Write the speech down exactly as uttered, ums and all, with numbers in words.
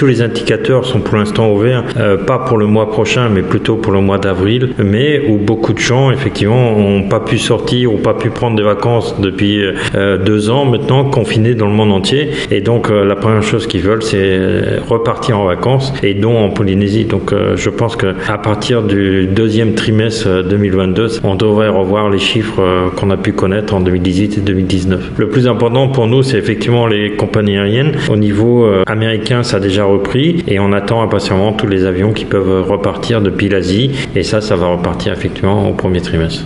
tous les indicateurs sont pour l'instant ouverts, euh, pas pour le mois prochain, mais plutôt pour le mois d'avril, mais où beaucoup de gens, effectivement, n'ont pas pu sortir ou pas pu prendre des vacances depuis euh, deux ans maintenant, confinés dans le monde entier. Et donc, euh, la première chose qu'ils veulent, c'est repartir en vacances, et dont en Polynésie. Donc, euh, je pense qu'à partir du deuxième trimestre deux mille vingt-deux, on devrait revoir les chiffres euh, qu'on a pu connaître en deux mille dix-huit et deux mille dix-neuf. Le plus important pour nous, c'est effectivement les compagnies aériennes. Au niveau euh, américain, ça a déjà repris, et on attend impatiemment tous les avions qui peuvent repartir depuis l'Asie, et ça, ça va repartir effectivement au premier trimestre.